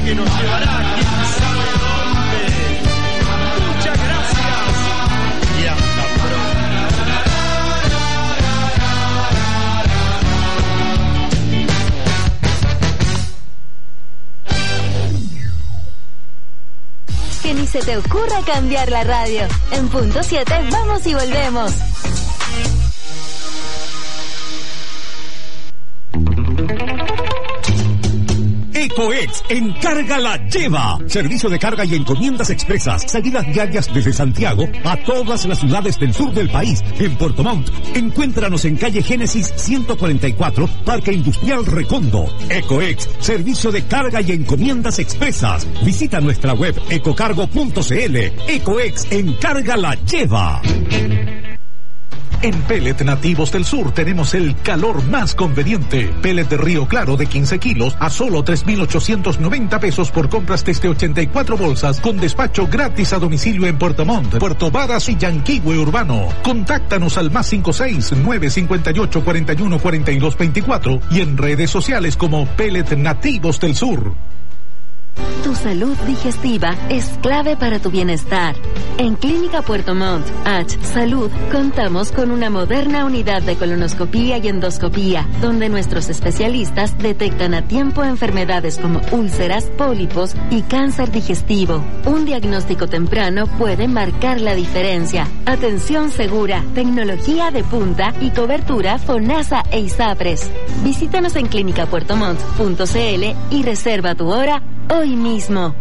que nos llevará quién sabe dónde. Muchas gracias y hasta pronto. Que ni se te ocurra cambiar la radio. En punto 7 vamos y volvemos. EcoEx, encarga la lleva. Servicio de carga y encomiendas expresas. Salidas diarias desde Santiago a todas las ciudades del sur del país. En Puerto Montt, encuéntranos en calle Génesis 144, Parque Industrial Recondo. EcoEx, servicio de carga y encomiendas expresas. Visita nuestra web ecocargo.cl. EcoEx, encarga la lleva. En Pellet Nativos del Sur tenemos el calor más conveniente. Pellet de Río Claro de 15 kilos a solo 3,890 pesos por compras desde 84 bolsas, con despacho gratis a domicilio en Puerto Montt, Puerto Varas y Yanquihue Urbano. Contáctanos al +56 958 41 42 24 y en redes sociales como Pellet Nativos del Sur. Tu salud digestiva es clave para tu bienestar. En Clínica Puerto Montt, H Salud, contamos con una moderna unidad de colonoscopía y endoscopía, donde nuestros especialistas detectan a tiempo enfermedades como úlceras, pólipos y cáncer digestivo. Un diagnóstico temprano puede marcar la diferencia. Atención segura, tecnología de punta y cobertura FONASA e ISAPRES. Visítanos en clinicapuertomont.cl y reserva tu hora hoy mismo.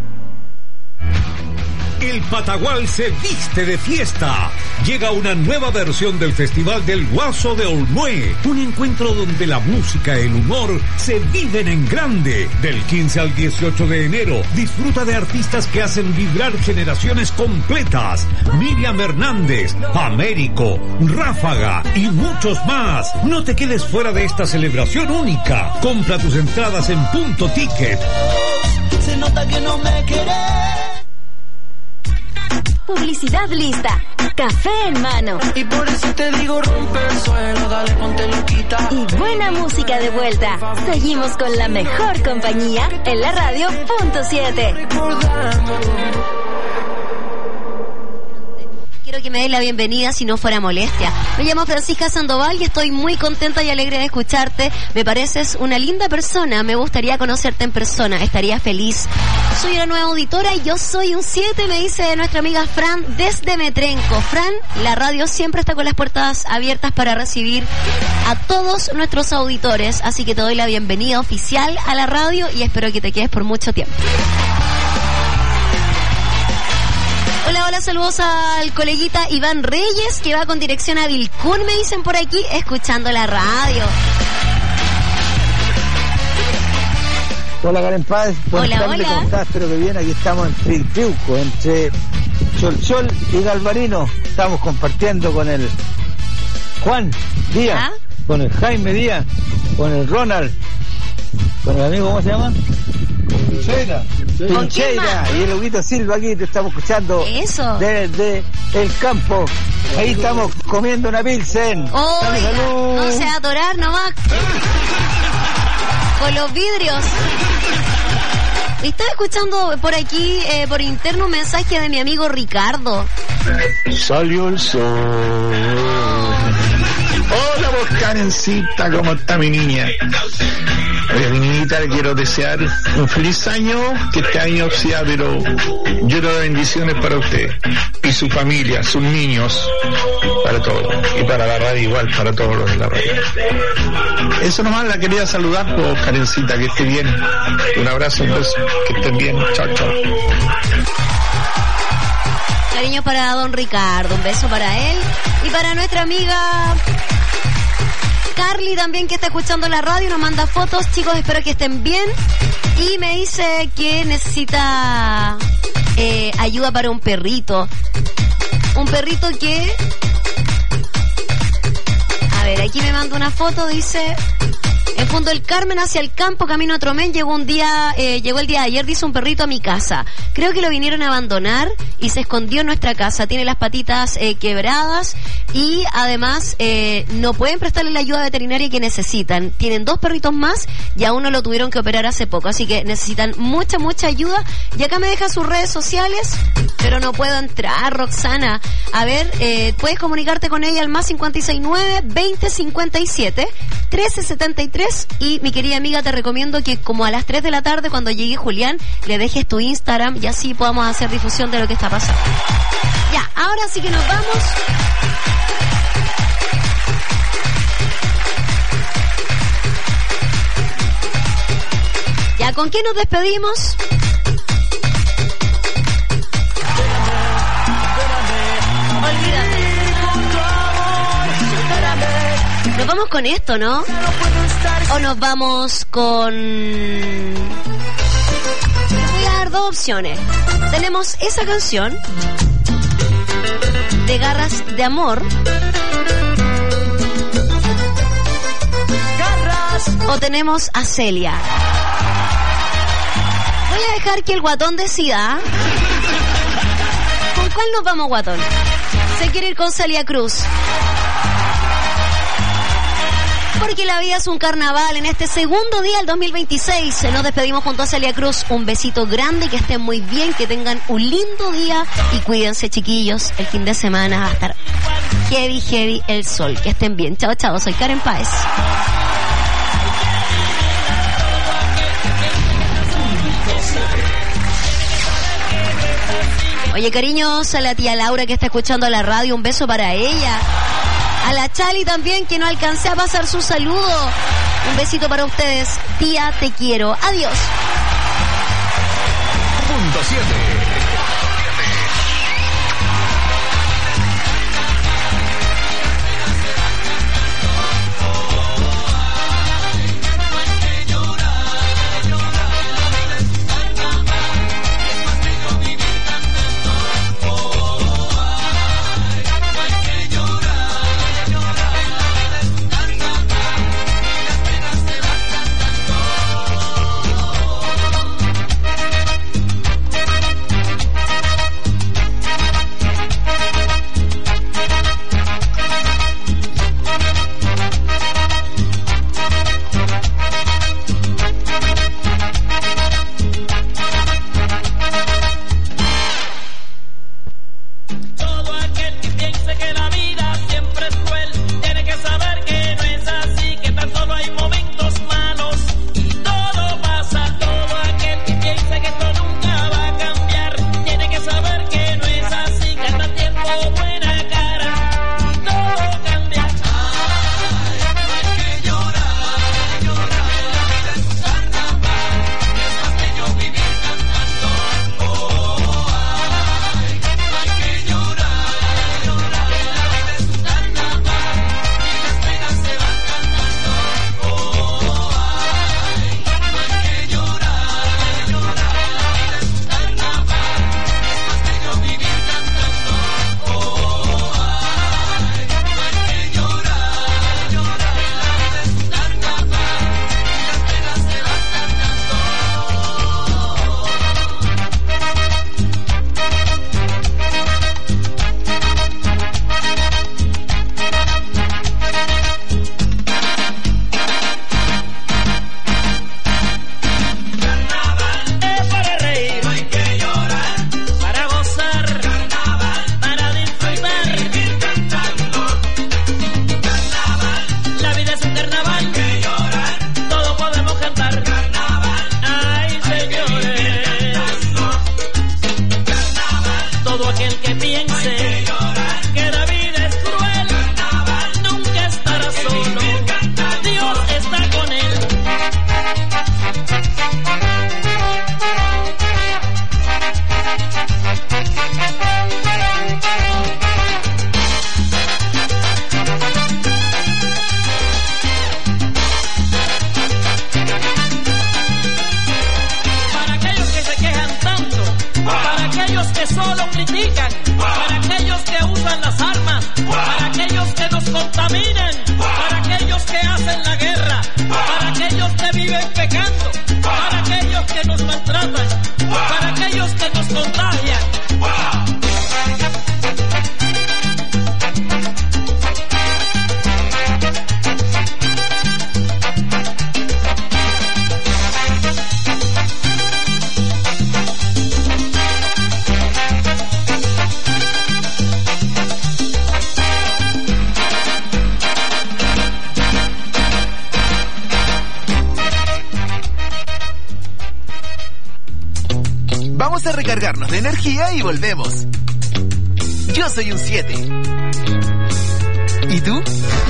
El Patagual se viste de fiesta. Llega una nueva versión del Festival del Guaso de Olmué. Un encuentro donde la música y el humor se viven en grande. Del 15 al 18 de enero, disfruta de artistas que hacen vibrar generaciones completas. Miriam Hernández, Américo, Ráfaga y muchos más. No te quedes fuera de esta celebración única. Compra tus entradas en Punto Ticket. Se nota que no me querés. Publicidad lista. Café en mano. Y por eso te digo rompe el suelo, dale ponte loquita. Y buena música de vuelta. Seguimos con la mejor compañía en la radio Punto 7. Quiero que me des la bienvenida si no fuera molestia. Me llamo Francisca Sandoval y estoy muy contenta y alegre de escucharte. Me pareces una linda persona. Me gustaría conocerte en persona. Estaría feliz. Soy una nueva auditora y yo soy un 7, me dice nuestra amiga Fran desde Metrenco. Fran, la radio siempre está con las puertas abiertas para recibir a todos nuestros auditores. Así que te doy la bienvenida oficial a la radio y espero que te quedes por mucho tiempo. Hola, hola, saludos al coleguita Iván Reyes, que va con dirección a Vilcún, me dicen por aquí, escuchando la radio. Hola, Karen Paz. Hola, hola. ¿Cómo estás? Espero que bien. Aquí estamos en Trictriuco, entre Cholchol y Galvarino. Estamos compartiendo con el Juan Díaz, ¿ah? Con el Jaime Díaz, con el Ronald, con el amigo, ¿cómo se llama? Pincheira y el Huguito Silva. Aquí te estamos escuchando. Eso. Desde el campo. Ahí estamos comiendo una pilsen. Salud. No se va a atorar nomás con los vidrios. Estaba escuchando por aquí, por interno, un mensaje de mi amigo Ricardo. Salió el sol. Hola, vos, Karencita, ¿cómo está mi niña? Oye, mi niñita, le quiero desear un feliz año, que este año sea, pero lleno de bendiciones para usted y su familia, sus niños, para todos, y para la radio igual, para todos los de la radio. Eso nomás, la quería saludar, vos, Karencita, que esté bien. Un abrazo, un beso, que estén bien, chao, chao. Cariño para don Ricardo, un beso para él y para nuestra amiga Carly también, que está escuchando la radio, nos manda fotos. Chicos, espero que estén bien. Y me dice que necesita ayuda para un perrito. Un perrito que... A ver, aquí me manda una foto, dice... En Fundo del Carmen, hacia el campo, camino a Tromén, llegó el día de ayer, dice un perrito a mi casa. Creo que lo vinieron a abandonar y se escondió en nuestra casa. Tiene las patitas quebradas y además no pueden prestarle la ayuda veterinaria que necesitan. Tienen 2 perritos más y a uno lo tuvieron que operar hace poco, así que necesitan mucha ayuda. Y acá me deja sus redes sociales, pero no puedo entrar, Roxana. A ver, puedes comunicarte con ella al más 569-2057-1373. Y mi querida amiga, te recomiendo que como a las 3 de la tarde, cuando llegue Julián, le dejes tu Instagram y así podamos hacer difusión de lo que está pasando. Ya, ahora sí que nos vamos. Ya, ¿con qué nos despedimos? Olvídate. Nos vamos con esto, ¿no? O nos vamos con... Voy a dar 2 opciones. Tenemos esa canción de Garras de Amor. O tenemos a Celia. Voy a dejar que el guatón decida. ¿Con cuál nos vamos, guatón? Se quiere ir con Celia Cruz. Porque la vida es un carnaval. En este segundo día del 2026 nos despedimos junto a Celia Cruz. Un besito grande, que estén muy bien, que tengan un lindo día y cuídense, chiquillos. El fin de semana va a estar heavy el sol. Que estén bien. Chao, chao. Soy Karen Páez. Oye, cariños, a la tía Laura que está escuchando la radio, un beso para ella. A la Chali también, que no alcancé a pasar su saludo. Un besito para ustedes. Tía, te quiero. Adiós. Punto 7. Solo critican, para aquellos que usan las armas, para aquellos que nos contaminan, para aquellos que hacen la guerra, para viven pecando, para aquellos que nos maltratan, para aquellos que nos contagian. Vamos a recargarnos de energía y volvemos. Yo soy un 7. ¿Y tú?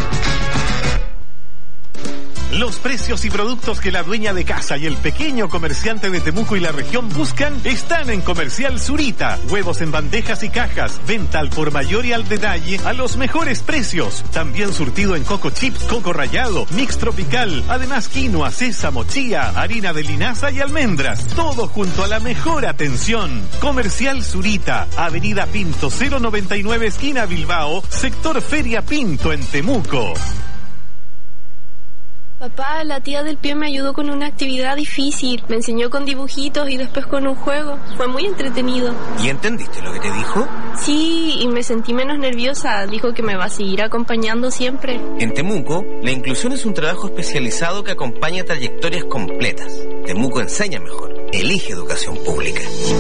Los precios y productos que la dueña de casa y el pequeño comerciante de Temuco y la región buscan están en Comercial Zurita. Huevos en bandejas y cajas, venta al por mayor y al detalle a los mejores precios. También surtido en coco chips, coco rallado, mix tropical, además quinoa, sésamo, chía, harina de linaza y almendras. Todo junto a la mejor atención. Comercial Zurita, Avenida Pinto 099 esquina Bilbao, sector Feria Pinto en Temuco. Papá, la tía del pie me ayudó con una actividad difícil. Me enseñó con dibujitos y después con un juego. Fue muy entretenido. ¿Y entendiste lo que te dijo? Sí, y me sentí menos nerviosa. Dijo que me va a seguir acompañando siempre. En Temuco, la inclusión es un trabajo especializado que acompaña trayectorias completas. Temuco enseña mejor. Elige educación pública.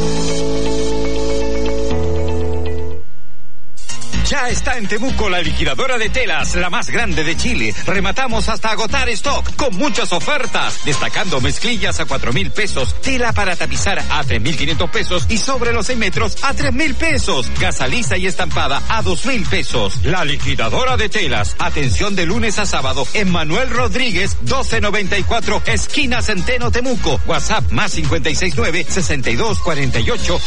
Ya está en Temuco la liquidadora de telas, la más grande de Chile. Rematamos hasta agotar stock, con muchas ofertas, destacando mezclillas a 4,000 pesos, tela para tapizar a 3,500 pesos y sobre los 6 metros a 3,000 pesos, gasa lisa y estampada a 2,000 pesos. La liquidadora de telas, atención de lunes a sábado en Manuel Rodríguez, 1294, esquina Centeno, Temuco. WhatsApp más 569 6248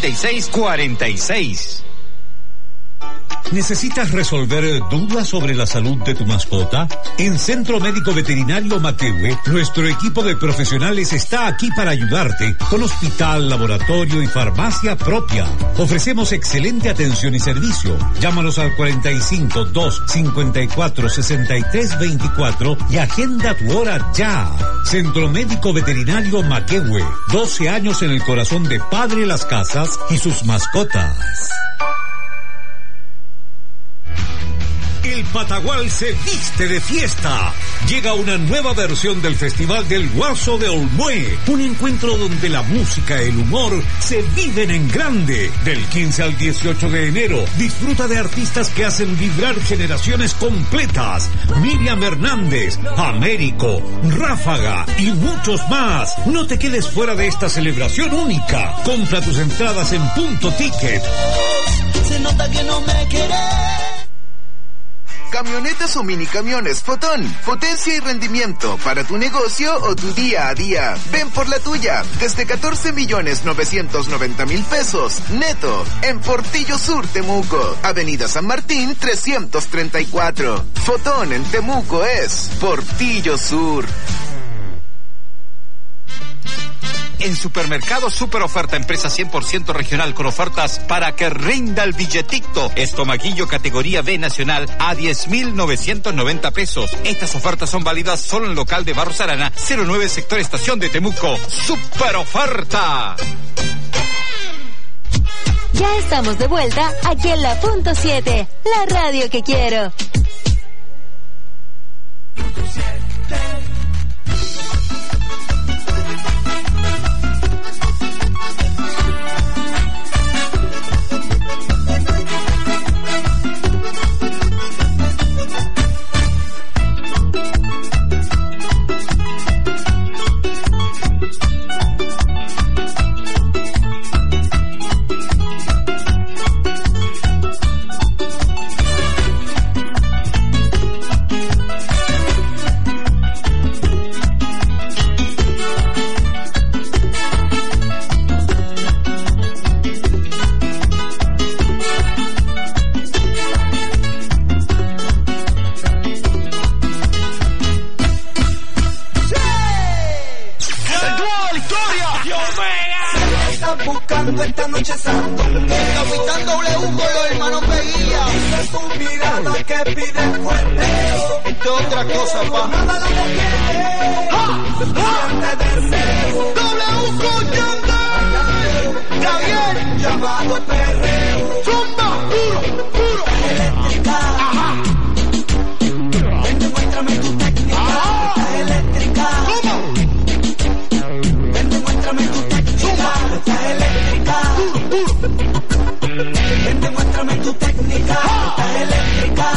5646. ¿Necesitas resolver dudas sobre la salud de tu mascota? En Centro Médico Veterinario Maquehue, nuestro equipo de profesionales está aquí para ayudarte, con hospital, laboratorio y farmacia propia. Ofrecemos excelente atención y servicio. Llámanos al 45 2 54 63 24 y agenda tu hora ya. Centro Médico Veterinario Maquehue, 12 años en el corazón de Padre Las Casas y sus mascotas. El Patagual se viste de fiesta. Llega una nueva versión del Festival del Guaso de Olmué. Un encuentro donde la música y el humor se viven en grande. Del 15 al 18 de enero, disfruta de artistas que hacen vibrar generaciones completas. Miriam Hernández, Américo, Ráfaga y muchos más. No te quedes fuera de esta celebración única. Compra tus entradas en Punto Ticket. Se nota que no me querés. Camionetas o minicamiones Fotón. Potencia y rendimiento para tu negocio o tu día a día. Ven por la tuya. Desde 14.990.000 pesos. Neto. En Portillo Sur, Temuco. Avenida San Martín 334. Fotón en Temuco es Portillo Sur. En Supermercado Super Oferta, empresa 100% regional con ofertas para que rinda el billetito. Estomaguillo categoría B nacional a 10.990 pesos. Estas ofertas son válidas solo en local de Barros Arana, 09 sector Estación de Temuco. Super Oferta. Ya estamos de vuelta aquí en la Punto 7, la radio que quiero. estás buscando esta noche sandungueo? El Capitán W con los hermanos Veguía. Dice tu mirada que pide fuerteo. Esto es otra cosa, pa. Nada lo detiene. Siente deseo. W con Yandel. Javier. Llamado perreo. Zumba, puro, puro. Eléctrica. Ajá. Ven, demuéstrame tu técnica. Estás eléctrica. ¿Cómo? Ven, demuéstrame tu técnica. Estás eléctrica. Ven, demuéstrame tu técnica. Estás eléctrica.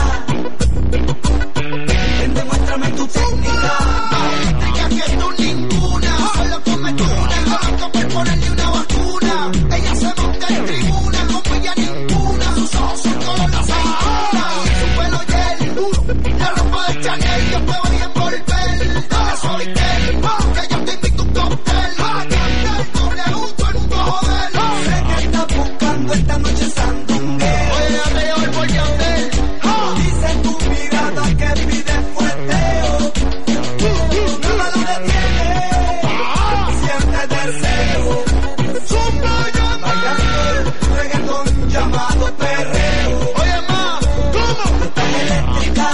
Ven, demuéstrame tu técnica. Eléctrica que tú ninguna. Solo come tuna. Conozco por ponerle una vacuna. Ella se monta en tribuna. Como ella ninguna. Sus ojos son color aceituna. Su pelo gel. La ropa de Chanel. Yo te voy a envolver. Dale suavitel. Que yo te invito a un cóctel. W, todo el mundo joder. Sé que estás buscando esta noche sandungueo. Oye, Andrea, el por Yandel. Dice tu mirada que pide fuerteo. Nada lo detiene. Siente deseo. Bailando el reggaetón llamado perreo. Oye, ma, ¿cómo? Estás eléctrica.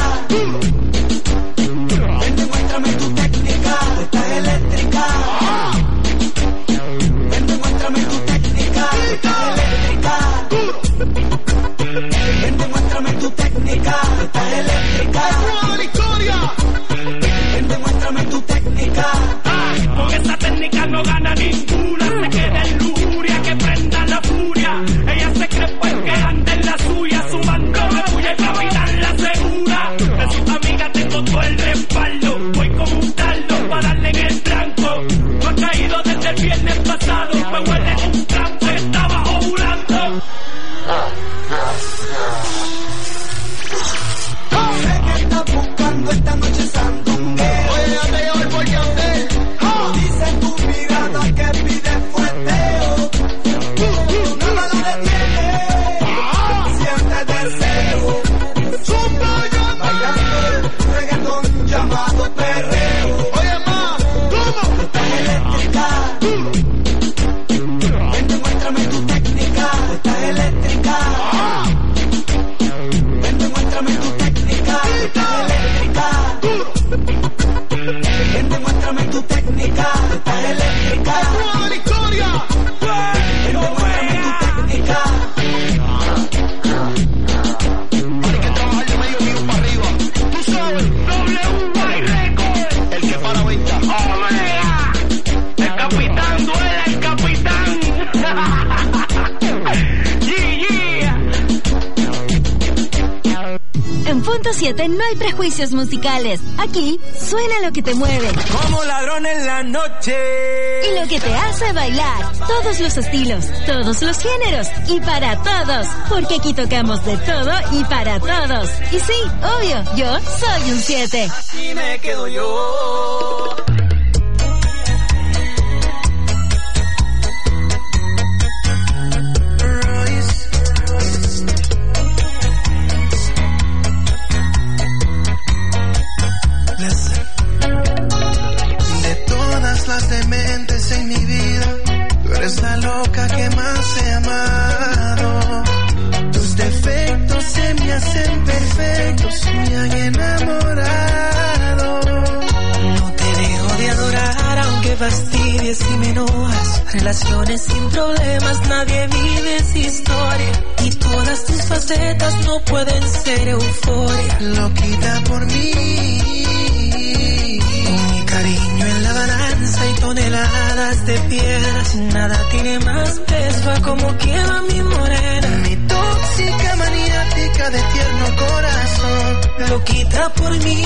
Ven, demuéstrame tu técnica. Estás eléctrica. Ven, demuéstrame tu técnica. Estás eléctrica. Ven, demuéstrame tu técnica. Estás eléctrica. ¡Toda la historia! Ven, demuéstrame tu técnica. Con esa técnica no gana ninguna. Se queda en lujuria, que prenda la furia. Ella se cree pues que anda en la suya. Su mando me puya el capitán la asegura. De sus amigas tengo todo el respaldo. Voy como un taldo para darle en el blanco. No ha caído desde el viernes pasado. Me huele un campo que estaba ovulando. Sé que estás buscando esta noche sandungueo. Oye, Andrea, el por Yandel. Dice tu mirada que pide fuerteo. Nada lo detiene. Siente deseo. Bailando el reggaetón llamado perreo. Oye, ma, ¿cómo? Estás eléctrica. Ven, demuéstrame tu técnica. Estás eléctrica. Ven, demuéstrame tu técnica. Estás eléctrica. Ven, demuéstrame tu técnica. Estás eléctrica. ¡Toda la historia! Ven, demuéstrame tu técnica. Hay que trabajar de medio mío para arriba. Tú sabes, W Record. El que para venta. ¡Omega! El capitán duele, el capitán. En Punto 7 no hay prejuicios musicales. Aquí suena lo que te mueve. Como ladrón en la noche. Y lo que te hace bailar. Todos los estilos, todos los géneros y para todos. Porque aquí tocamos de todo y para todos. Y sí, obvio, yo soy un 7. Aquí me quedo yo. De todas las dementes en mi vida, tú eres la loca que más he amado. Tus defectos se me hacen perfectos, me han enamorado. No te dejo de adorar aunque fastidies y me enojas. Relaciones sin problemas, nadie vive esa historia. Y todas tus facetas no pueden ser euforia. Loquita por mí, mi cariño en la balanza y toneladas de piedras. Nada tiene más peso a como quema mi morena. mi tóxica maniática de tierno corazón. Loquita por mí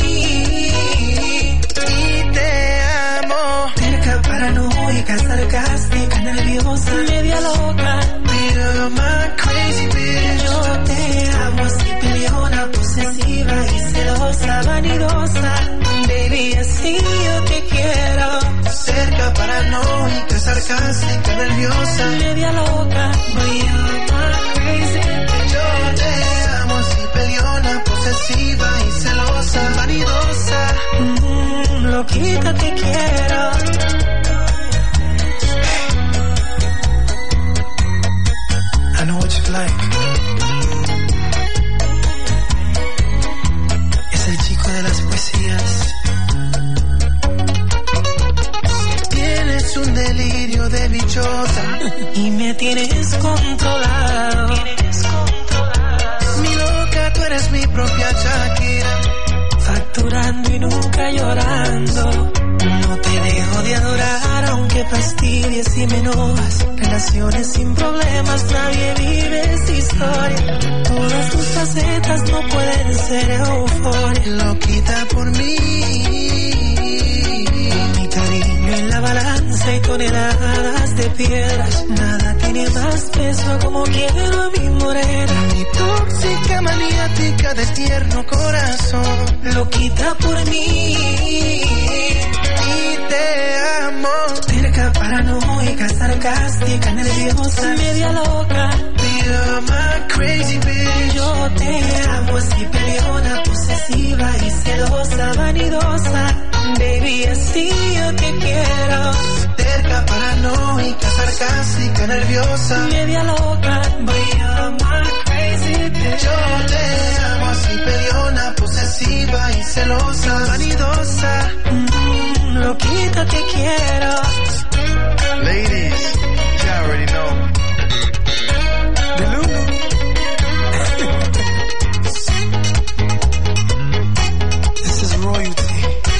Y te amo. terca, paranoica, sarcástica, nerviosa, media loca. You're my crazy bitch. Yo te amo así peleona, posesiva y celosa, vanidosa. Baby, así yo te quiero. Cerca, paranoica, sarcástica, nerviosa, media loca. But you're my crazy bitch. Yo te amo así peleona, posesiva y celosa, vanidosa. Loquita te quiero. es un delirio de bichota y me tienes controlado. Mi loca, tú eres mi propia Shakira, facturando y nunca llorando. No te dejo de adorar aunque fastidies y me enojas. Relaciones sin problemas, nadie vive esta historia. Todas tus facetas no pueden ser euforia. Loquita por mí, mi cariño en la balanza y toneladas de piedras. Nada tiene más peso como quiero a mi morena. Mi tóxica maniática de tierno corazón. Loquita por mí y te amo. Terca, paranoica, sarcástica, nerviosa, media loca. You're my crazy bitch. Yo te amo así, peleona, posesiva y celosa, vanidosa. Baby, así yo te quiero. Terca, paranoica, sarcástica, nerviosa, media loca. But you're my crazy bitch. Yo te amo así, peleona, posesiva y celosa, vanidosa. Loquita te quiero. Ladies, you already know. This is royalty.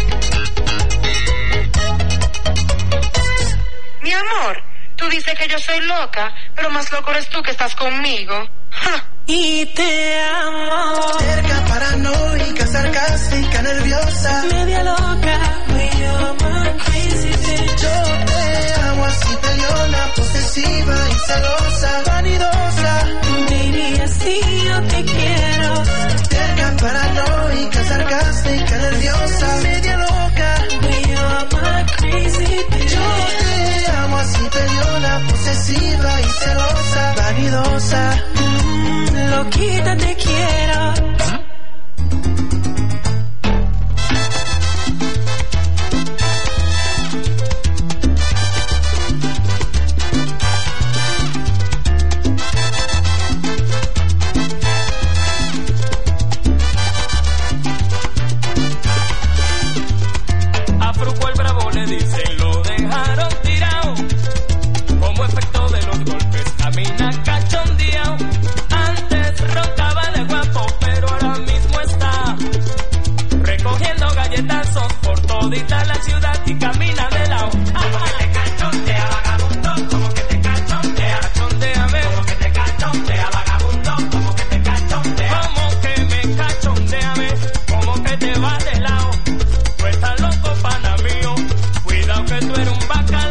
Mi amor, tú dices que yo soy loca, pero más loco eres tú que estás conmigo. ¡Ja! Y te amo. Terca, paranoica, sarcástica, nerviosa, media loca. Yo te amo así, peleona, posesiva y celosa, vanidosa. Baby, así yo te quiero. Terca, paranoica, sarcástica, nerviosa, media loca. You're my crazy bitch. Yo te amo así, peleona, posesiva y celosa, vanidosa. Loquita te quiero. Por todita la ciudad y camina de lado. Como que te cachondea, vagabundo, como que te cachondea, cachondéame. Como que te cachondea, vagabundo, como que te cachondea. Como que me cachondéame, como que te va de lado. Tú estás loco, pana mío, cuidado que tú eres un bacán.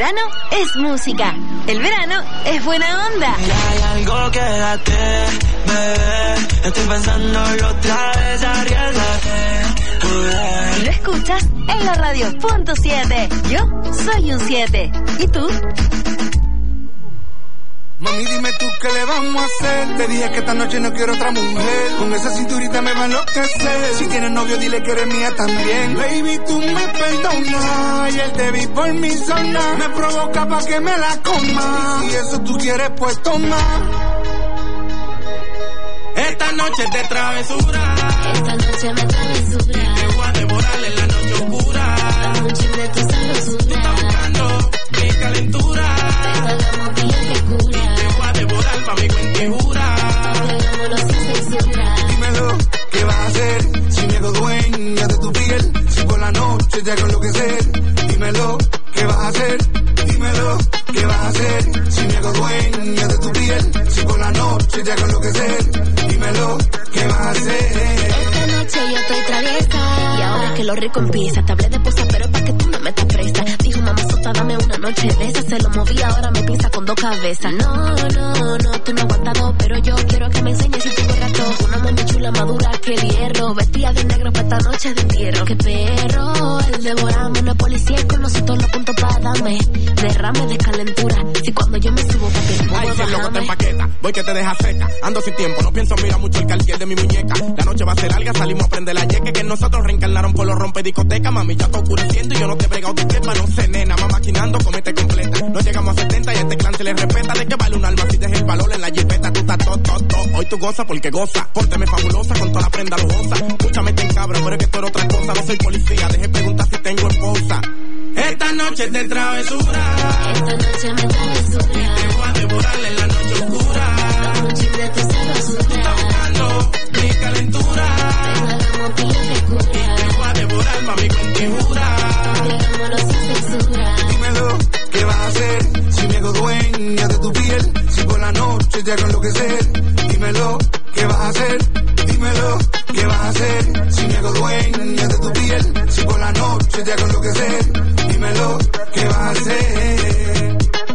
verano es música. El verano es buena onda. Y hay algo, quédate, bebé. Estoy pensándolo otra vez, arriesgate. Y lo escuchas en la radio punto 7. Yo soy un 7. ¿Y tú? Mami, dime tú qué le vamos a hacer. Te dije que esta noche no quiero otra mujer. Con esa cinturita me va a enloquecer. Si tienes novio, dile que eres mía también. Baby, tú me perdonas. Ayer te vi por mi zona. Me provoca pa' que me la coma. Y si eso tú quieres, pues toma. Esta noche es de travesura. Esta noche me travesura. Te voy a devorar en la noche oscura. Dame un chip de tu sabrosura. Tú estás buscando mi calentura. Regalamos bien que cura. Pa' mi cuentijura. Hagámoslo sin censura. Dímelo, ¿qué vas a hacer? Si me hago dueña de tu piel. Si por la noche te hago enloquecer. Dímelo, ¿qué vas a hacer? Dímelo, ¿qué vas a hacer? Si me hago dueña de tu piel. Si por la noche te hago enloquecer. Dímelo, ¿qué vas a hacer? Esta noche yo estoy traviesa. Y ahora que lo rico empieza. Te hablé de posa, pero es pa' que tú no metas presa. Dijo mamá sota, dame una noche de esa. Se lo moví, ahora me pisa con dos cabezas. No, tú no aguantas dos, pero yo quiero que me enseñes si tengo rato. Una mami chula madura que el hierro. Vestida de negro para esta noche de entierro. Qué perro, el devorame no es policía. Con nosotros los puntos para darme derrame de calentura. Si cuando yo me subo pa' que el ay, si el loco te empaqueta, voy que te deja seca. Ando sin tiempo, no pienso, mira mucho el cartier de mi muñeca. La noche va a ser larga, salimos a prender la yeque. Que nosotros reencarnaron por los rompe discoteca. Mami, ya está oscureciendo y yo no te he bregado de trepa. No sé, nena, mamá maquinando, comete completa. No llegamos a 70 y a este clan se le respeta. ¿De qué vale un alma si deja el valor en la jipeta? Tú estás todo. Hoy tú goza porque goza. Pórteme fabulosa, con toda la prenda lujosa. Escúchame, te encabra, pero es que esto era otra cosa. No soy policía, deje preguntar si tengo esposa. Esta noche es de travesura. Esta noche me travesura. Y te voy a devorar en la noche oscura. Dame un chip de tu sabrosura. Tú estás buscando mi calentura. Regalamos bien que cura. Te voy a devorar pa' mi cuentijura. Hagámoslo sin censura. Dímelo, ¿qué vas a hacer? Si me hago dueña de tu piel. Si por la noche te hago enloquecer. Dímelo, ¿qué vas a hacer? Dímelo, ¿qué vas a hacer? Si me hago dueña de tu piel. Si por la noche te hago enloquecer. Dímelo, ¿qué vas a hacer?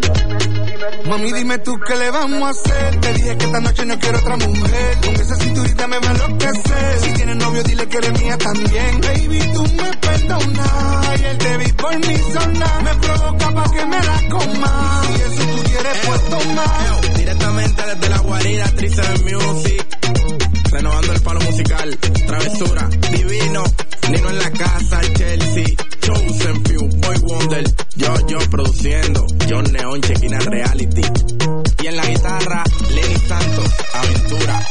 Mami, dime tú qué le vamos a hacer. Te dije que esta noche no quiero otra mujer. Con esa cinturita me va a enloquecer. Si tienes novio, dile que eres mía también. Baby, tú me perdonas. Ayer te vi por mi zona. Me provoca pa' que me la coma. Si eso tú quieres, pues toma. Directamente desde la guarida, Trice Music. Renovando el palo musical. Travesura, divino. Nino en la casa, Chelsea. Chosen Few, Boy Wonder. Yo produciendo. John Neon, Chequina Reality. Y en la guitarra, Lenny Santos, Aventura.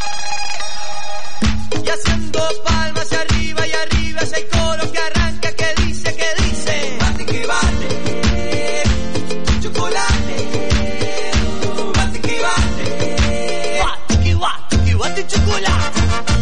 Y haciendo palmas hacia arriba y arriba ese coro que arranca, que dice. Bate que bate, chocolate. Bate que bate, bate chocolate.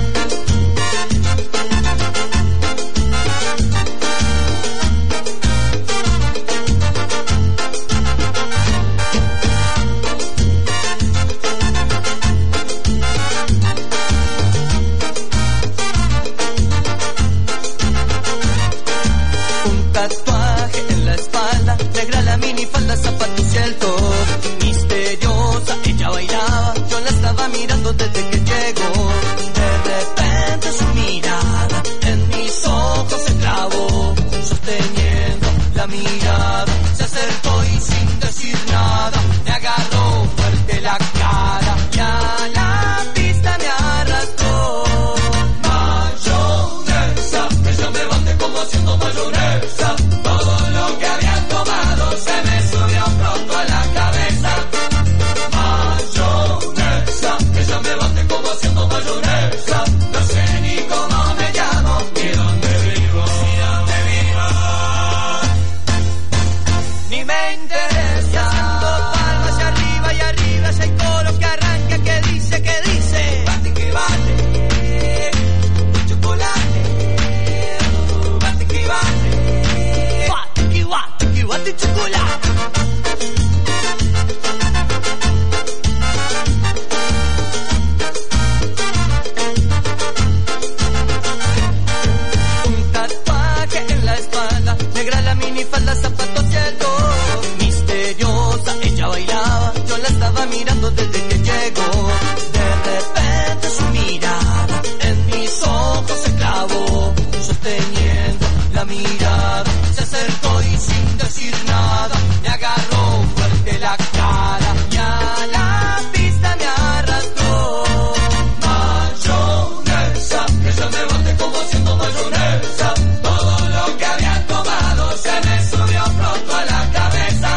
Negra la minifalda, zapatos y el top. Misteriosa, ella bailaba. Yo la estaba mirando desde que llegó. De repente su mirada en mis ojos se clavó. Sosteniendo la mirada, se acercó y sin decir nada me agarró fuerte la cara. Y a la pista me arrastró. Mayonesa, ella me bate como haciendo mayonesa. Todo lo que había tomado se me subió pronto a la cabeza. Mayonesa, ella me bate como haciendo mayonesa. No sé ni cómo me llamo, ni dónde vivo, ni me interesa. Haciendo palmas hacia arriba y arriba ese coro que arranca, que dice. Bate que bate, chocolate. Bate que bate, bate chocolate. Un tatuaje en la espalda, negra la minifalda, zapatos y el dos. mundo desde que llegó. De repente su mirada en mis ojos se clavó, sosteniendo la mirada, se acercó y sin decir nada me agarró fuerte la cara y a la pista me arrastró. Mayonesa, que yo me boté como haciendo mayonesa. Todo lo que había tomado se me subió pronto a la cabeza.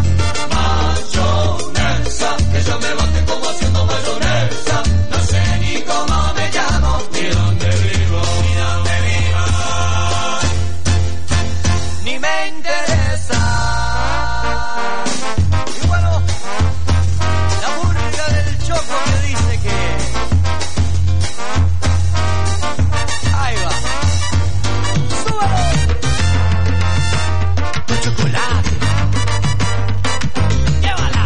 Mayonesa, que yo me boté como haciendo mayonesa. No sé ni cómo me llamo, ni dónde vivo, ni me interesa. Y bueno, la música del Choco me dice que ahí va. ¡Súbalo! Con chocolate. Llévala.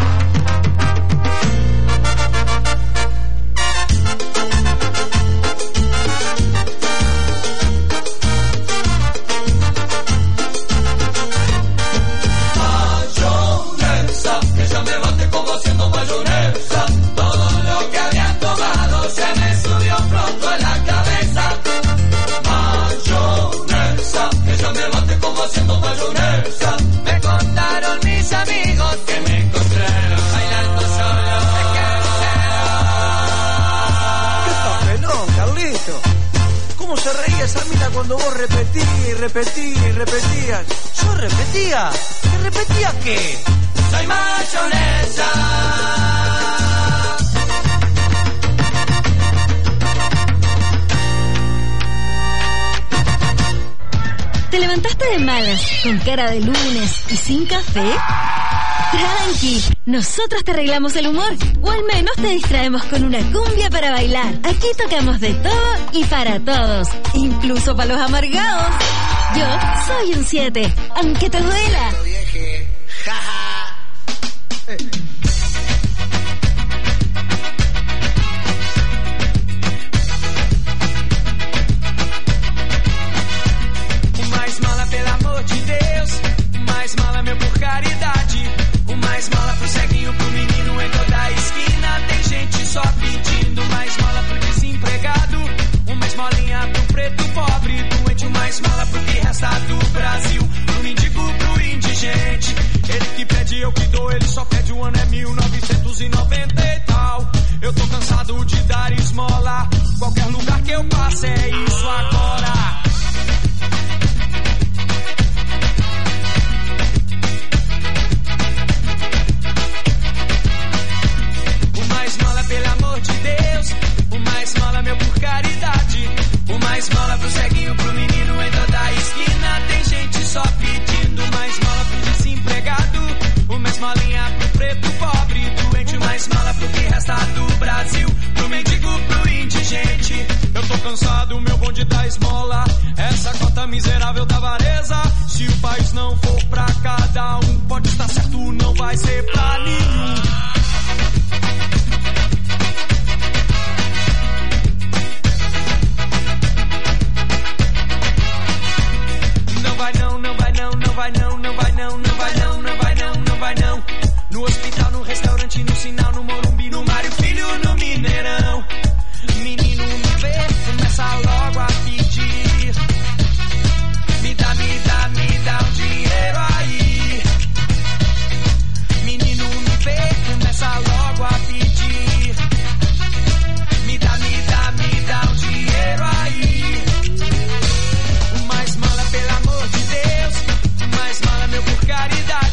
Mayonesa, que ya me bate como haciendo mayonesa. Todo lo que había tomado se me subió pronto a la cabeza. Mayonesa, que ya me bate como haciendo mayonesa. Me contaron mis amigos que me encontraron bailando solo de carcero. ¿Qué papelón, Carlito? ¿Cómo se reía esa mina cuando vos repetías y repetías y repetías? ¿Yo repetía? ¿Qué repetía qué? Soy mayonesa. ¿Te levantaste de malas, con cara de lunes y sin café? Tranqui, nosotros te arreglamos el humor, o al menos te distraemos con una cumbia para bailar. Aquí tocamos de todo y para todos, incluso para los amargados. Yo soy un 7, aunque te duela. O mais mala, pelo amor de Deus. O mais mala, meu, por caridade. O mais mala pro ceguinho, pro menino em toda a esquina. Tem gente só pedindo. O mais mala pro desempregado. O mais molinha pro preto pobre. Doente, o mais mala pro que resta do Brasil. Pro mendigo, pro indigente. Ele que pede, eu que dou. Ele só pede, o ano é 1990 e tal. Eu tô cansado de dar esmola. Qualquer lugar que eu passe é isso agora. O mais mala, pelo amor de Deus. O mais mala, meu, por caridade. O mais mala pro ceguinho, pro menino em toda a esquina. Tem gente só pedindo. O mais mala pro desempregado. O mais molinha pro preto pobre. Doente, o mais mala pro que resta do Brasil. Pro mendigo, pro indigente. Eu tô cansado, meu bonde da esmola. Essa cota miserável da avareza. Se o país não for pra cada um, pode estar certo, não vai ser pra nenhum. Não vai não, não vai não, não vai não, não vai não, não vai não, não vai não, não vai não. No hospital, no restaurante, no sinal, no Morumbi, no Mário Filho, no Mineirão. Menino me vê, começa logo a pedir. Me dá um dinheiro aí. Menino me vê, começa logo a pedir. Me dá um dinheiro aí. O mais mala, pelo amor de Deus. O mais mala, meu, por caridade.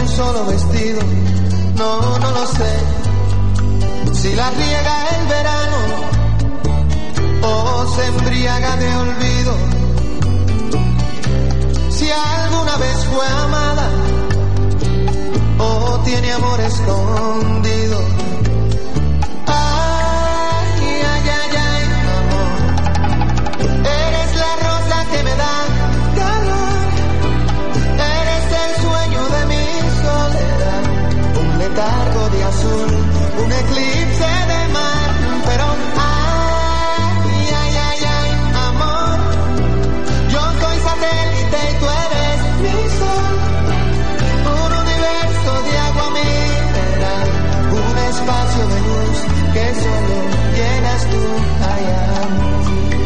un solo vestido. No, no lo sé. Si la riega el verano o se embriaga de olvido. Si alguna vez fue amada o tiene amor escondido. Ay, ay, ay, ay, amor. Eres la rosa que me da calor. Eres el sueño de mi soledad. Un letargo de azul, un eclipse de mar. Pero ay, ay, ay, ay, amor. Yo soy satélite y tú eres mi sol. Un universo de agua mineral. Un espacio de luz que solo llenas tú. Ay, amor.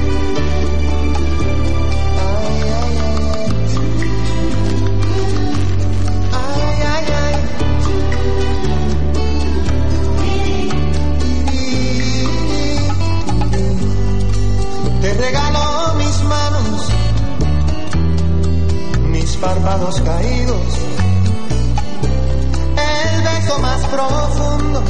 Ay, ay, ay. Te regalo mis manos, mis párpados caídos, el beso más profundo,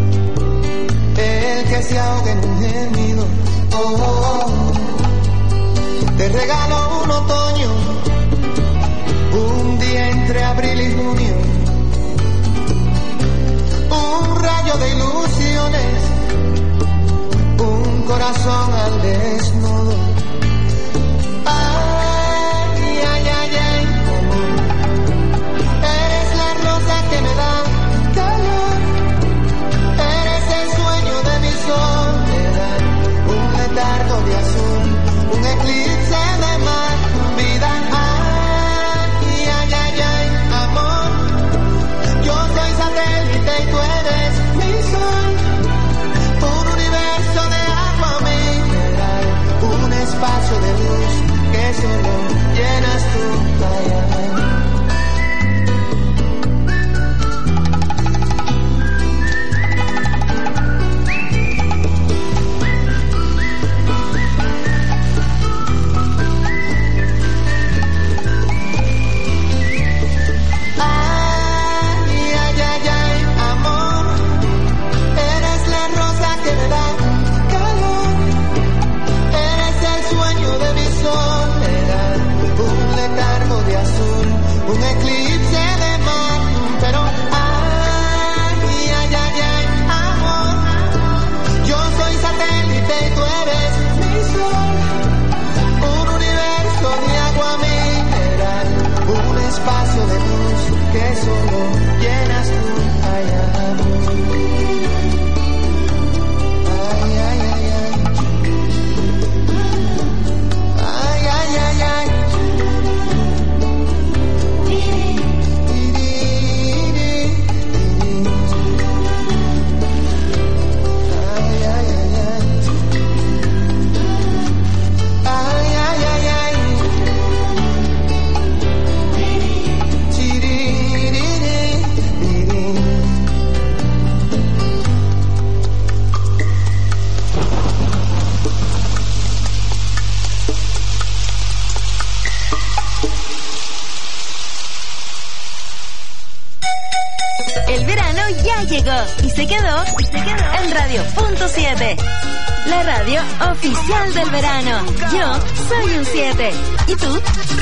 el que se ahoga en un gemido. Oh, oh, oh. Te regalo un otoño, un día entre abril y junio, un rayo de ilusiones, un corazón al desnudo. Ay, ay, ay, ay, amor. Eres la rosa que me da calor. Eres el sueño de mi soledad. Un letargo de azul, un eclipse de mar. Vida, ay, ay, ay, ay, amor. Yo soy satélite y tú eres mi sol. Un universo de agua mineral, un espacio de luz que solo llenas tú. Ay, ay. Ay, ay, ay, ay, amor. Eres la rosa que me da calor. Eres el sueño de mi soledad. Un letargo de azul, un eclipse de mar. Pero ay, ay, ay, ay, amor. Yo soy satélite y tú eres mi sol. Un universo de agua mineral, un espacio de luz que solo llenas tú. Ay, amor. Ay, ay, ay, ay. Ay, ay, ay, ay. Ay, ay, ay, ay. Ay, ay, ay, ay. El verano ya llegó y se quedó en Radio.7. La radio oficial del verano. Yo soy un 7. ¿Y tú?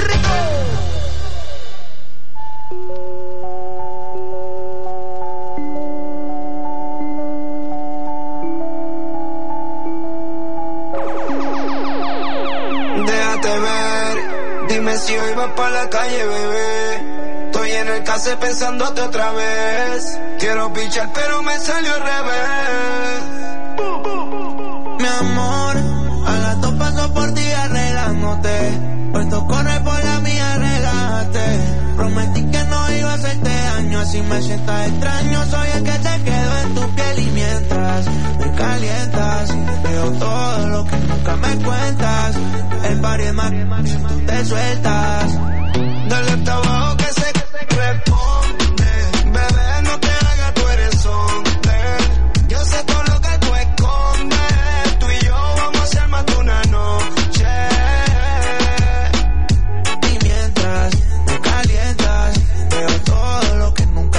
Déjate ver, dime si hoy vas pa' la calle, bebé. Estoy en el case pensándote otra vez. Quiero pichar pero me salió al revés. Mi amor, a las 2 paso por ti arreglándote. Puesto corre por la mía, relájate. Prometí que no iba a hacerte daño, así me sientas extraño. Soy el que te quedo en tu piel y mientras me calientas, veo todo lo que nunca me cuentas. El party es más si tú te sueltas. Dale hasta abajo que se responde. Bebé, no te hagas, tú eres hombre. Yo sé todo lo que tú escondes. Tú y yo vamos a hacer más de una noche. Y mientras me calientas, veo todo lo que nunca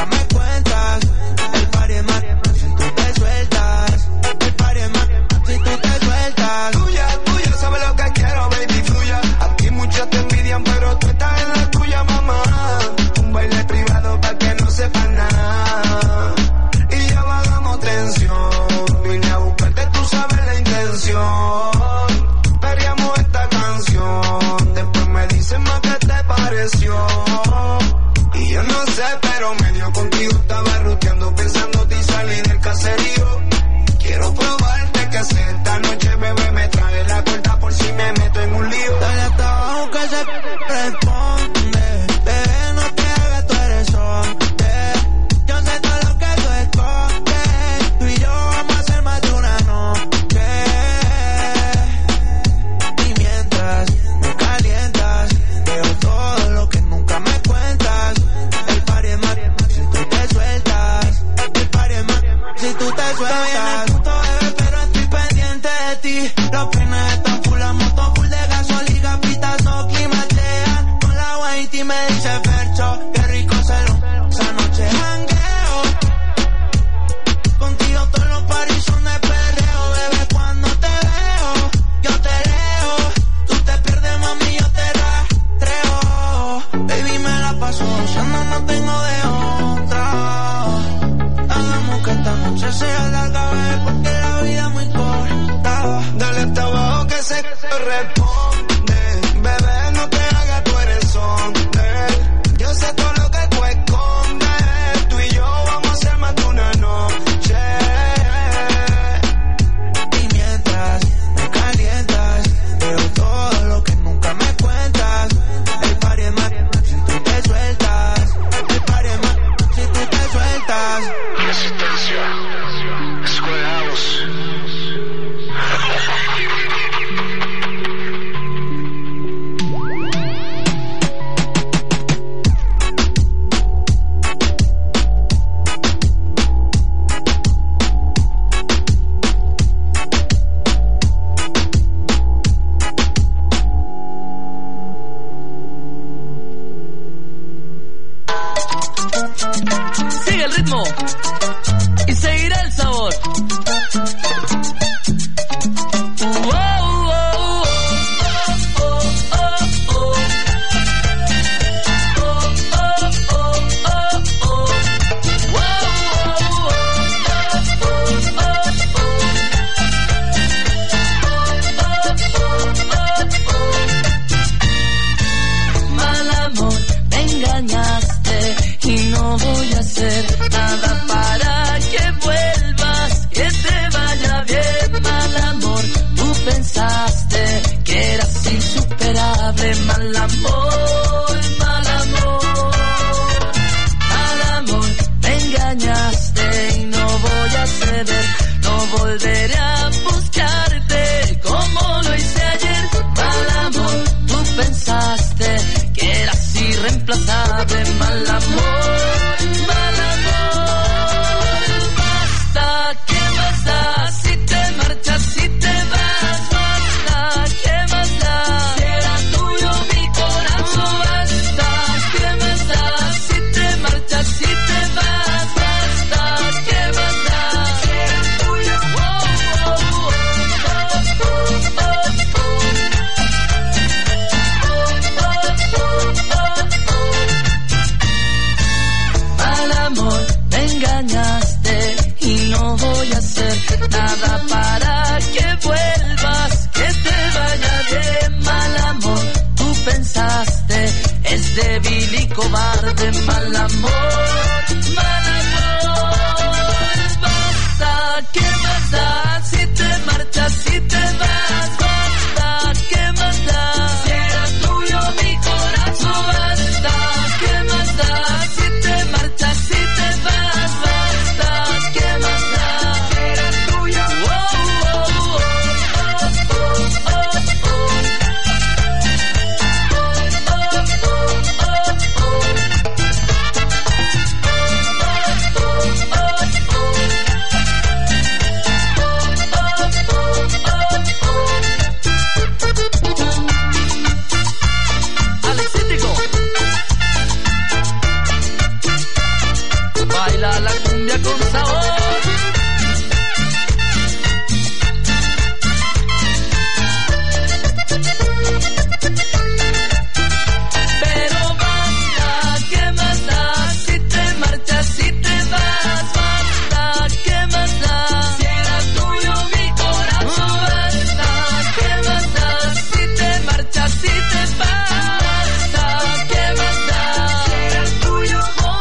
responde. Bebé, no te hagas, tú eres hombre. Yo sé todo lo que tú escondes. Tú y yo vamos a hacer más de una noche. Y mientras me calientas, veo todo lo que nunca me cuentas. El party es más si tú te sueltas. El party es más si tú te sueltas. Resistencia. Square House. Sigue el ritmo y seguirá el sabor. Mal amor, me engañaste y no voy a hacer nada para que vuelvas, que te vaya bien. Mal amor, tú pensaste que eras insuperable. Mal amor, mal amor, mal amor, me engañaste y no voy a ceder, no volveré a buscarte como lo hice ayer. Mal amor, tú pensaste que eras irreemplazable. Mal amor, mal amor, basta, ¿qué más da? Si te marchas, si te vas, basta, ¿qué más da? Si era tuyo mi corazón, basta, ¿qué más da? Si te marchas, si te vas, basta, ¿qué más da? Si era tuyo, Mal amor, me engañaste y no voy a hacer nada para que vuelvas, que te vaya bien. Mal amor, tú pensaste, es débil y cobarde. Mal amor, basta, ¿qué más da? Si te marchas, si te vas, basta, ¿qué más da? Si era tuyo mi corazón, basta, ¿qué más da? Si te marchas, si te vas, basta, ¿qué más da? Si era tuyo, Alexítico, baila la cumbia con sabor. Pero basta, ¿qué más da? Si te marchas, si te vas, basta, ¿qué más da? Si era tuyo mi corazón, basta, ¿qué más da? Si te marchas, si te vas, basta, ¿qué más da? Si era tuyo,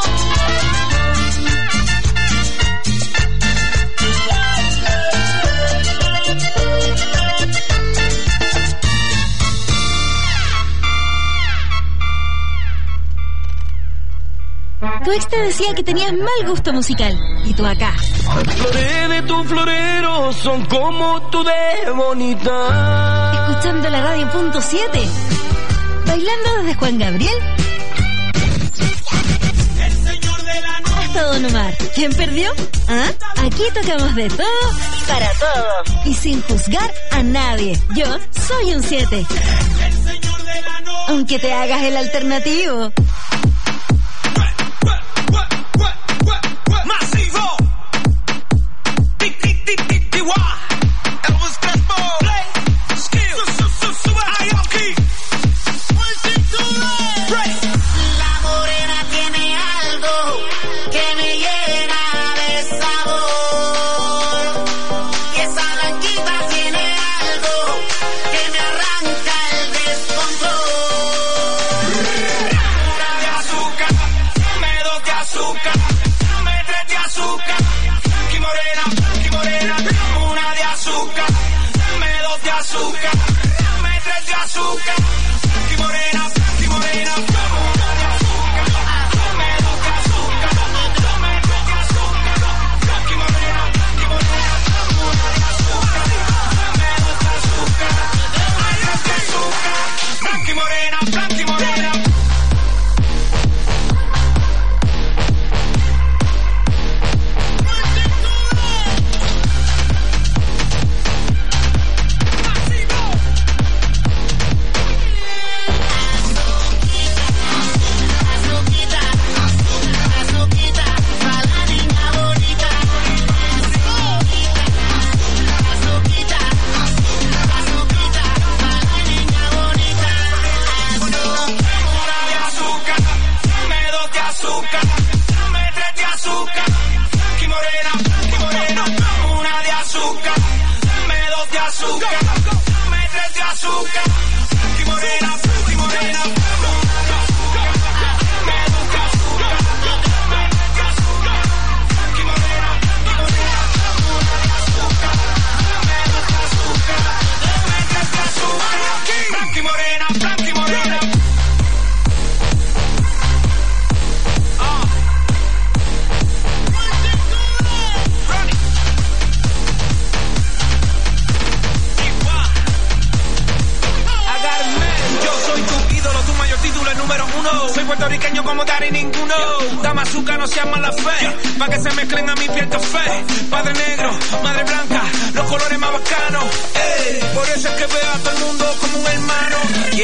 Tu ex te decía que tenías mal gusto musical. Y tú acá. Las flores de tu florero son como tú de bonita. Escuchando la radio punto 7. Bailando desde Juan Gabriel hasta Don Omar. ¿Quién perdió? ¿Ah? Aquí tocamos de todo para todos. Y sin juzgar a nadie. Yo soy un 7. Aunque te hagas el alternativo. Masivo. Elvis Crespo. Skill. Ayoki. La morena tiene algo que me llena de sabor. Y esa blanquita tiene algo que me arranca azúcar, dame 3 de azúcar. Blanca y morena, blanca y morena, dame 1 de azúcar. Dame 2 de azúcar, dame 3 de azúcar. Blanca y morena, dame 1 de azúcar. Dame 2 de azúcar, dame 3 de azúcar. Blanca y morena, blanca y morena. Puertorriqueño como dar y ninguno. Dame azúcar, no seas mala fe. Pa' que se mezclen a mi piel café. Padre negro, madre blanca, los colores más bacanos. Por eso es que veo a todo el mundo como un hermano.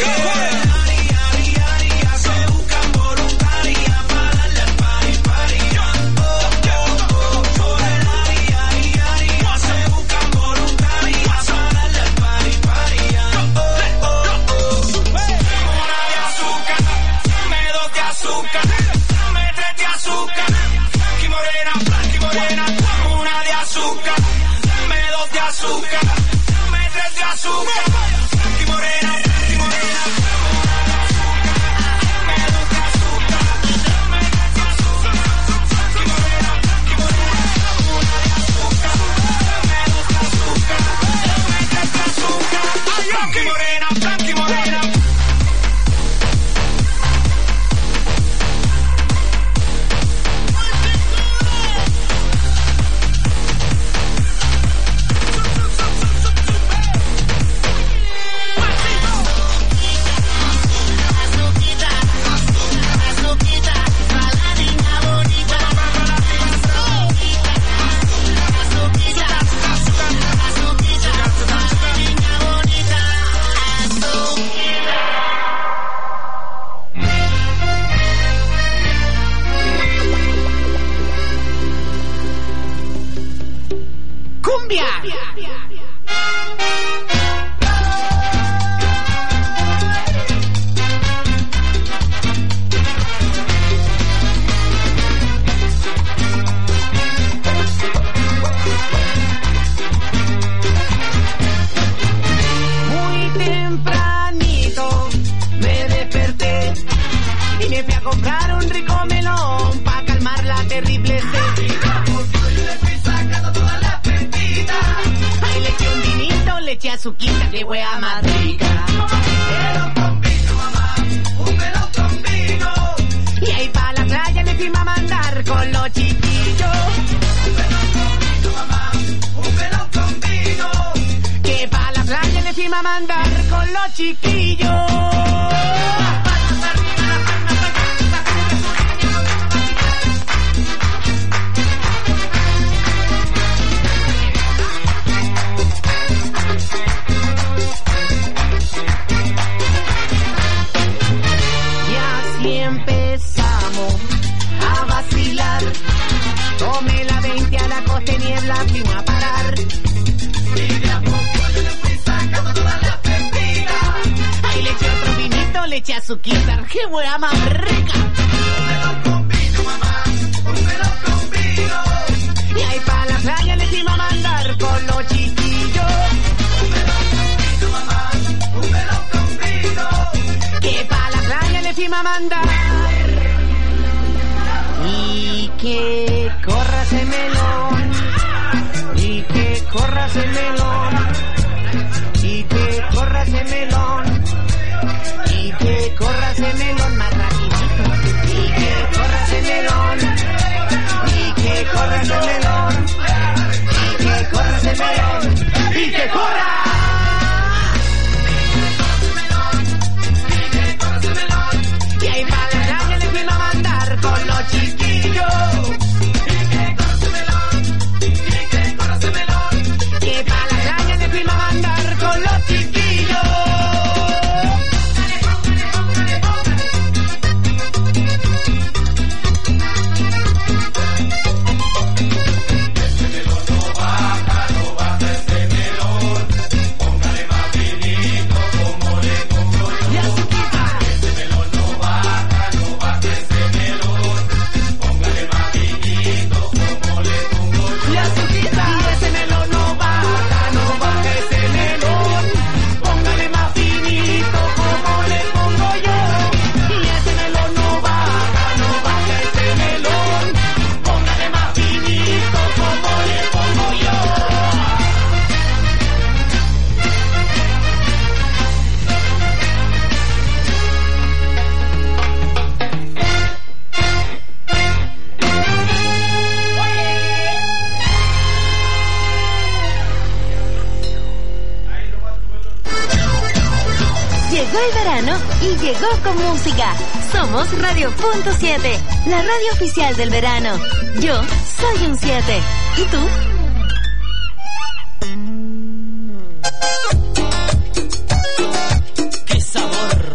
Se buscan voluntarias para darle al party, party. Por el se buscan voluntarias para darle al party, party. Azúcar, dame 3 de azúcar, blanca y morena, 1 de azúcar, dame 2 de azúcar, dame 3 de azúcar, blanca y morena, blanca y morena, dame 2 de azúcar, dame 3 de azúcar, blanca y morena, 1 de azúcar, dame 2 de azúcar, dame 3 de azúcar, blanca y morena, blanca y morena. Azuquita, que wea más rica. Un melón con vino, mamá, un melón con vino. Y ahí pa' la playa le fuimos a mandar con los chiquillos. Un melón con vino, mamá, un melón con vino. Que pa' la playa le fuimos a mandar con los chiquillos. Empezamos a vacilar. Tomé la 20 a la costa y niebla, fuimos a parar. Y de a poco yo le fui sacando todas las pestitas. Ahí le eché otro vinito, le eché azuquita. ¡Qué hueá más rica! Un melón con vino, mamá, un melón con vino. Y ahí pa' la playa le fuimos a mandar con los chiquillos. Un melón con vino, mamá, un melón con vino. Que pa' la playa le fuimos a mandar. Y que corra ese melón, y que corra ese melón, y corra ese melón. Y que corra ese melón más rapidito. Y que corra ese melón. Y que corra ese melón. Y que corra ese melón. Y que corra. Y ahí para la playa le fuimos a mandar con los chiquillos. Y que corra ese melón. Y que corra ese melón. Que para la playa le fuimos a mandar con los chiquillos. Llegó el verano y llegó con música. Somos Radio.7, la radio oficial del verano. Yo soy un 7. ¿Y tú? ¡Qué sabor!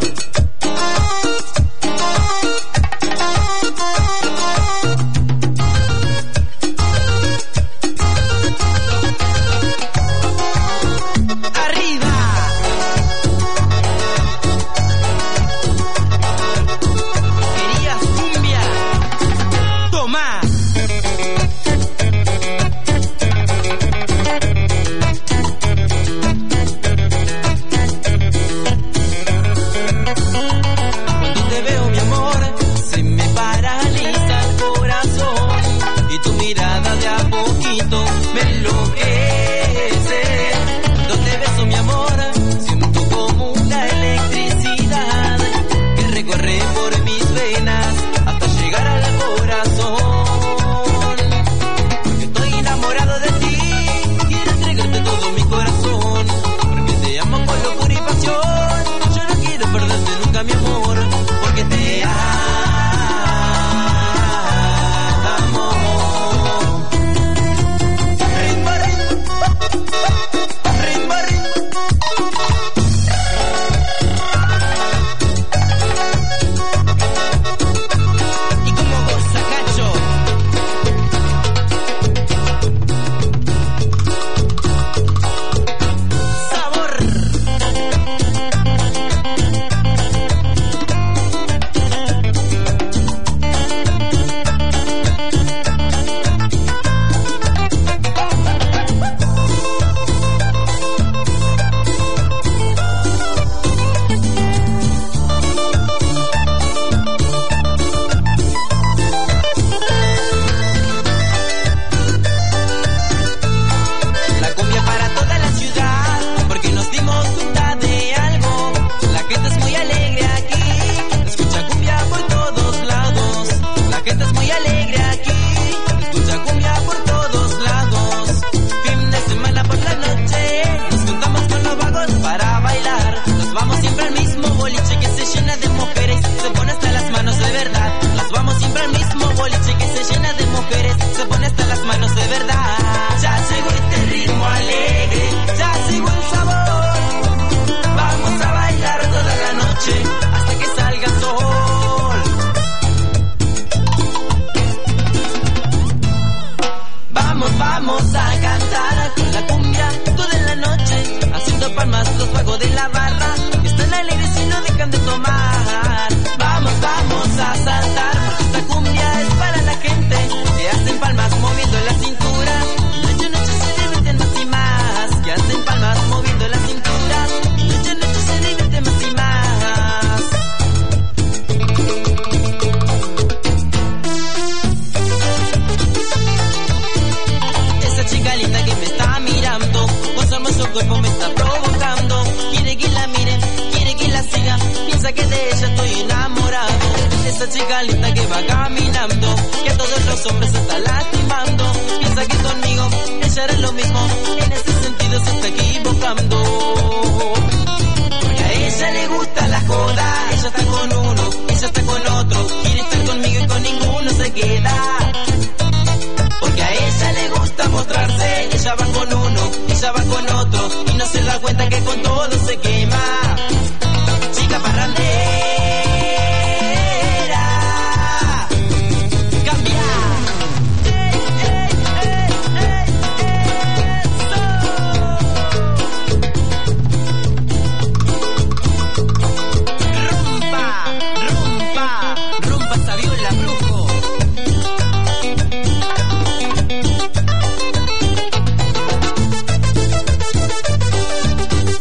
ella estoy enamorado. Esa chica linda que va caminando, que a todos los hombres está lastimando. Piensa que conmigo ella hará lo mismo, en ese sentido se está equivocando. Porque a ella le gusta la joda, ella está con uno, ella está con otro, quiere estar conmigo y con ninguno se queda. Porque a ella le gusta mostrarse, ella va con uno, ella va con